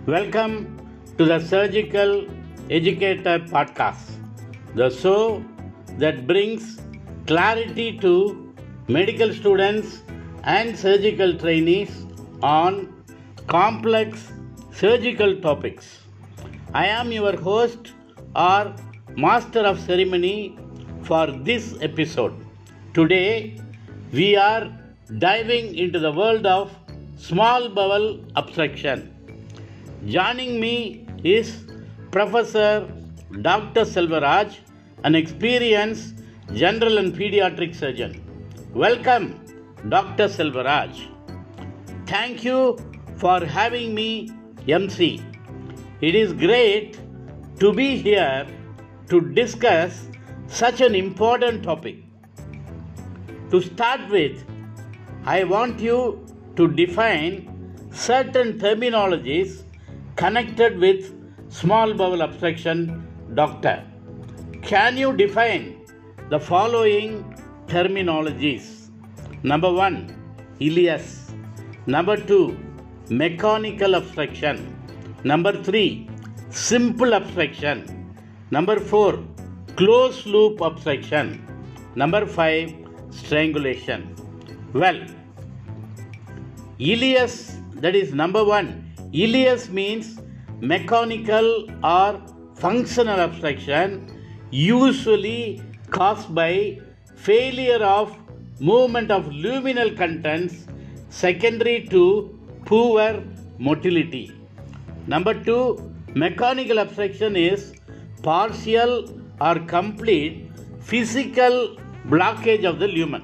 Welcome to the Surgical Educator Podcast, the show that brings clarity to medical students and surgical trainees on complex surgical topics. I am your host or master of ceremony for this episode. Today, we are diving into the world of small bowel obstruction. Joining me is Professor Dr. Selvaraj, an experienced general and pediatric surgeon. Welcome, Dr. Selvaraj. Thank you for having me, MC. It is great to be here to discuss such an important topic. To start with, I want you to define certain terminologies connected with small bowel obstruction, doctor. Can you define the following terminologies? Number 1, ileus. Number 2, mechanical obstruction. Number 3, simple obstruction. Number 4, closed loop obstruction. Number 5, strangulation. Well, ileus, that is number 1. Ileus means mechanical or functional obstruction, usually caused by failure of movement of luminal contents secondary to poor motility. Number 2, mechanical obstruction is partial or complete physical blockage of the lumen.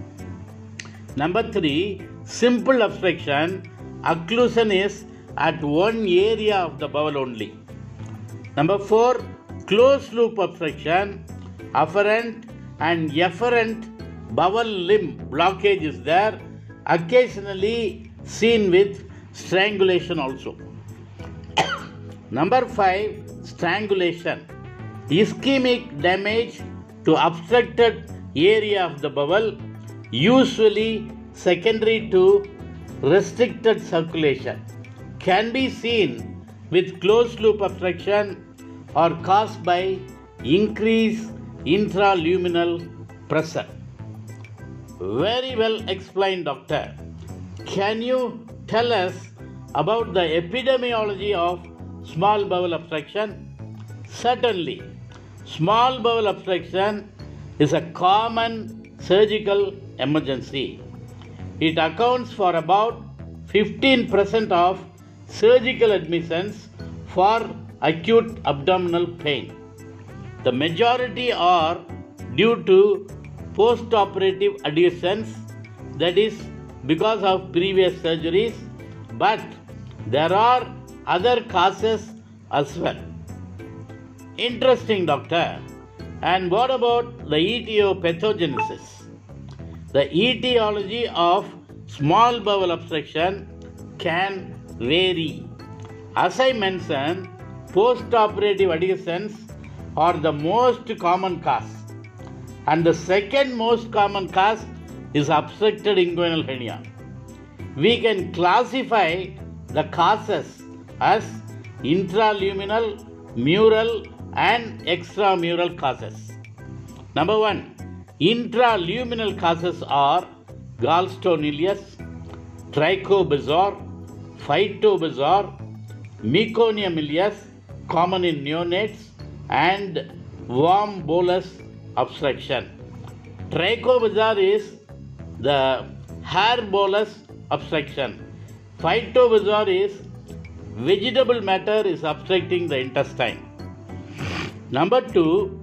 Number 3, simple obstruction, occlusion is at one area of the bowel only. Number 4, closed loop obstruction, afferent and efferent bowel limb blockage is there, occasionally seen with strangulation also. Number 5, strangulation, ischemic damage to obstructed area of the bowel, usually secondary to restricted circulation, can be seen with closed loop obstruction or caused by increased intraluminal pressure. Very well explained, doctor. Can you tell us about the epidemiology of small bowel obstruction? Certainly. Small bowel obstruction is a common surgical emergency. It accounts for about 15% of surgical admissions for acute abdominal pain. The majority are due to post-operative adhesions, that is because of previous surgeries, but there are other causes as well. Interesting, doctor. And what about the etiopathogenesis? The etiology of small bowel obstruction can vary. As I mentioned, post-operative adhesions are the most common cause, and the second most common cause is obstructed inguinal hernia. We can classify the causes as intraluminal, mural and extramural causes. Number 1, intraluminal causes are gallstone ileus, trichobezoar, phytobezoar, meconium ileus, common in neonates, and warm bolus obstruction. Trichobezoar is the hair bolus obstruction. Phytobezoar is vegetable matter is obstructing the intestine. Number 2,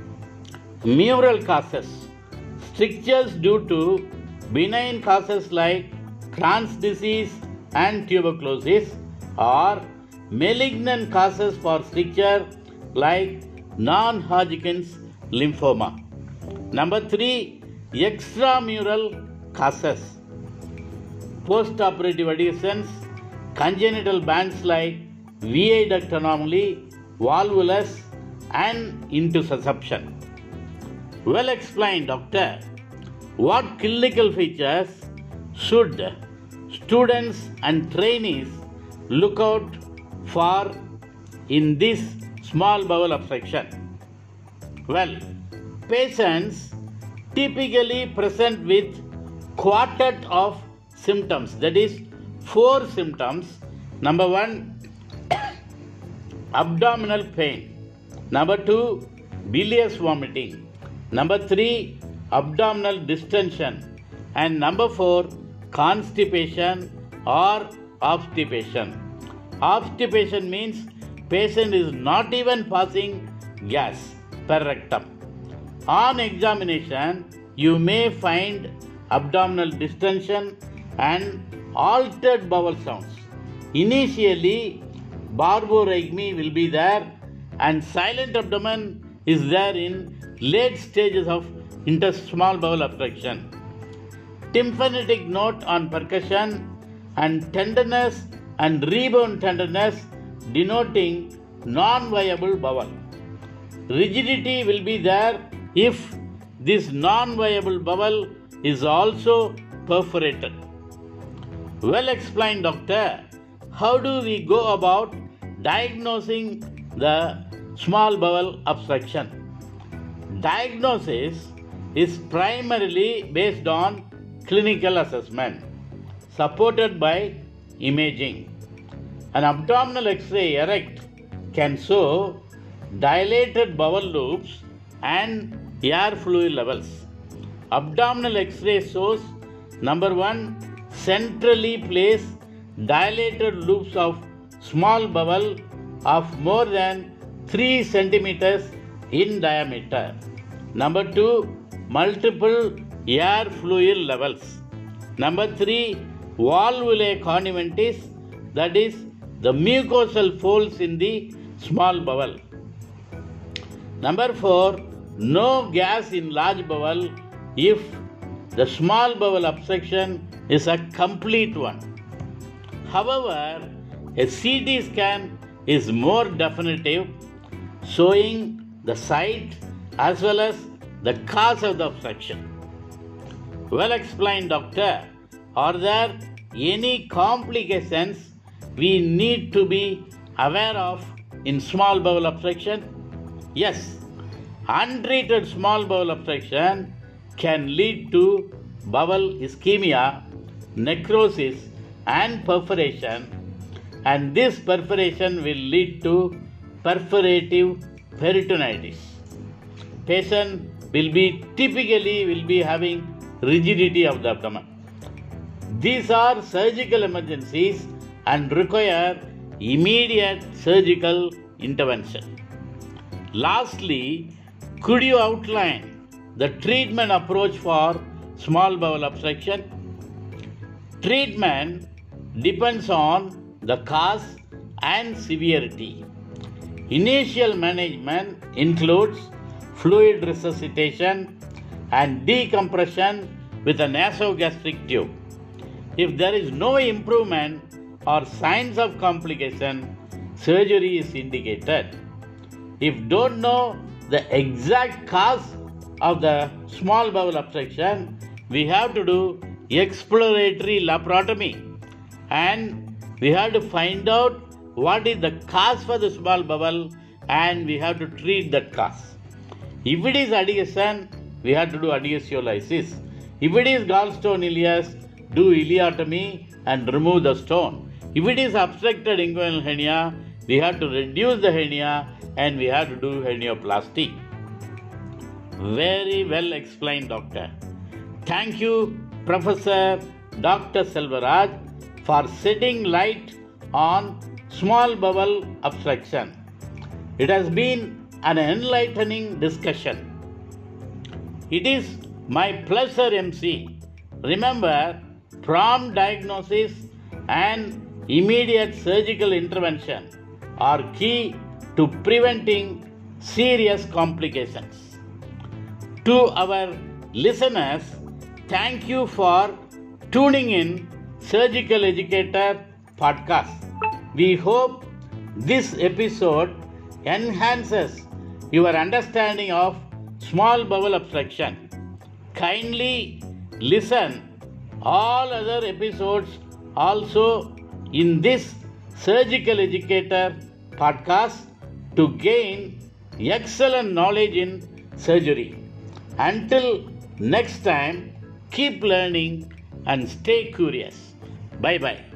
mural causes. Strictures due to benign causes like Crohn's disease and tuberculosis, or malignant causes for stricture like non-Hodgkin's lymphoma. Number 3, extramural causes. Post-operative adhesions, congenital bands like VI duct anomaly, volvulus and intussusception. Well explained, doctor. What clinical features should students and trainees look out for in this small bowel obstruction? Well, patients typically present with quartet of symptoms, that is 4 symptoms. Number 1, abdominal pain. Number 2, bilious vomiting. Number 3, abdominal distension. And number 4, constipation or obstipation. Obstipation means patient is not even passing gas per rectum. On examination, you may find abdominal distension and altered bowel sounds. Initially, barborygmy will be there and silent abdomen is there in late stages of small bowel obstruction. Tympanic note on percussion and tenderness and rebound tenderness denoting non-viable bowel. Rigidity will be there if this non-viable bowel is also perforated. Well explained, doctor. How do we go about diagnosing the small bowel obstruction? Diagnosis is primarily based on clinical assessment, supported by imaging. An abdominal X-ray erect can show dilated bowel loops and air fluid levels. Abdominal X-ray shows number 1, centrally placed dilated loops of small bowel of more than 3 centimeters in diameter. Number 2, multiple air fluid levels. Number 3, valvulae conjunctivis, that is the mucosal folds in the small bowel. Number 4, no gas in large bowel if the small bowel obstruction is a complete one. However, a CT scan is more definitive, showing the site as well as the cause of the obstruction. Well explained, doctor. Are there any complications we need to be aware of in small bowel obstruction? Yes, untreated small bowel obstruction can lead to bowel ischemia, necrosis and perforation, and this perforation will lead to perforative peritonitis. Patient will be having rigidity of the abdomen. These are surgical emergencies and require immediate surgical intervention. Lastly, could you outline the treatment approach for small bowel obstruction? Treatment depends on the cause and severity. Initial management includes fluid resuscitation and decompression with a nasogastric tube. If there is no improvement or signs of complication, surgery is indicated. If don't know the exact cause of the small bowel obstruction, we have to do exploratory laparotomy and we have to find out what is the cause for the small bowel and we have to treat that cause. If it is adhesion, we have to do adhesiolysis. If it is gallstone ileus, do ileotomy and remove the stone. If it is obstructed inguinal hernia, we have to reduce the hernia and we have to do hernioplasty. Very well explained, doctor. Thank you, Professor Dr. Selvaraj, for shedding light on small bowel obstruction. It has been an enlightening discussion. It is my pleasure, MC. Remember, prompt diagnosis and immediate surgical intervention are key to preventing serious complications. To our listeners, thank you for tuning in Surgical Educator podcast. We hope this episode enhances your understanding of small bowel obstruction. Kindly listen all other episodes also in this Surgical Educator podcast to gain excellent knowledge in surgery. Until next time, keep learning and stay curious. Bye bye.